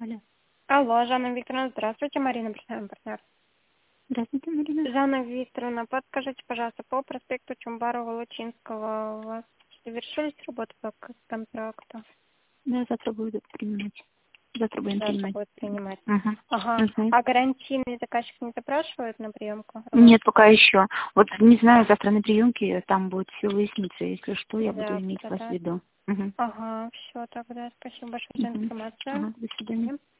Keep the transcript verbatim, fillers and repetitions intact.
Алло. Алло, Жанна Викторовна, здравствуйте, Марина, представляем партнер. Здравствуйте, Марина. Жанна Викторовна, подскажите, пожалуйста, по проспекту Чумбарова Лучинского у вас завершились работы по к- контракту? Да, завтра буду принимать. Завтра будем Завтра принимать. будет принимать. Ага. Ага. Мгм. А гарантийный заказчик не запрашивает на приемку? Нет, пока еще. Вот не знаю, завтра на приемке там будет все выясниться. Если что, я буду иметь Завтра, вас в да? виду. Угу. Ага, все, тогда спасибо большое за Угу. информацию. Ага, до свидания.